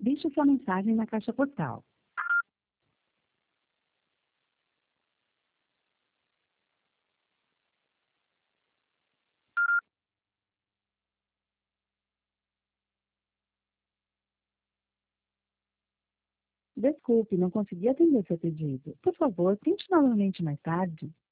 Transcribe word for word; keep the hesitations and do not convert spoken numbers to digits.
Deixe sua mensagem na caixa postal. Desculpe, não consegui atender seu pedido. Por favor, tente novamente mais tarde.